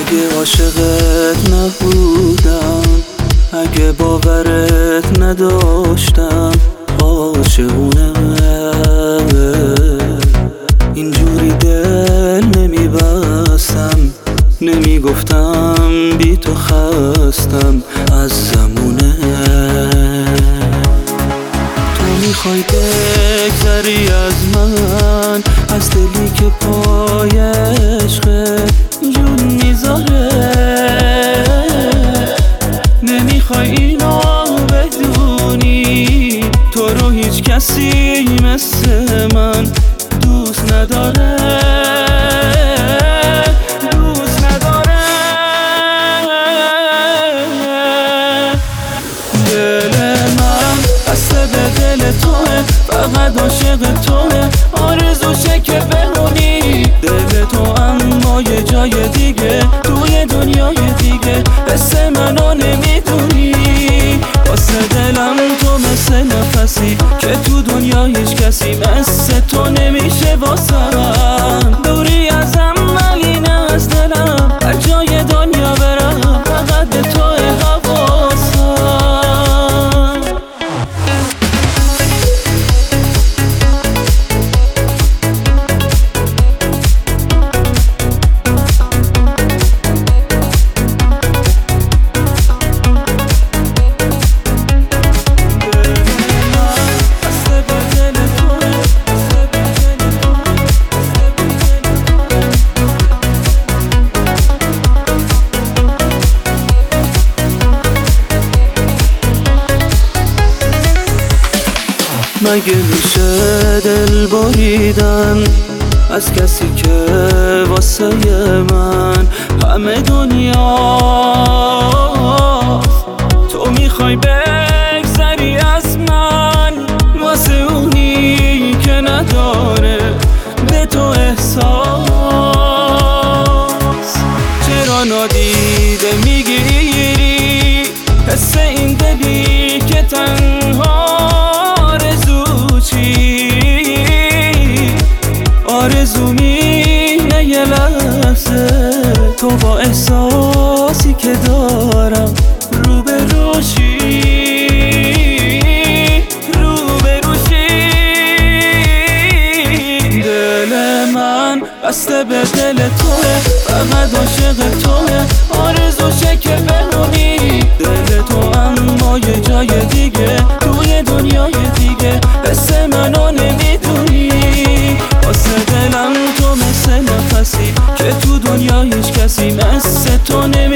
اگه عاشقت نبودم، اگه باورت نداشتم، عاشقونه اینجوری دل نمیبستم، نمیگفتم بی تو خستم از زمونه. تو میخوای بگذری از من، از دلی که پای عشقت جون میذاره. نمیخوای اینو بدونی، تو رو هیچ کسی مثل من دوست نداره، دوست نداره. دل من بسته به دل توه، فقط عاشق توه، آرزوشه که بمونی دل تو، اما یه جای دیگه توی دنیای دیگه قصه منو نمیدونی. واسه دلم تو مثل نفسی که تو دنیا هیچ کسی مثل تو نمیشه واسم. دوری ازم ولی نه از دلم، هر جای دنیا برم فقط به تو حواسم. مگه میشه دل بریدن از کسی که واسه من همه دنیا؟ تو میخوای بگذری از من واسه اونی که نداره به تو احساس. چرا نادیده میگیری حس این دلی که تنها آرزو مینه یه لحظه تو با احساسی که دارم روبروشی، روبروشی. دل من بسته به دل توه، فقط عاشق توه، آرزوشه که بمونی دل تو، اما یه جای دیگه توی دنیای دیگه قصه منو نمیدونی. واسه دلم تو مثل نفسی که تو دنیا هیچ کسی مثل تو نمیدونی.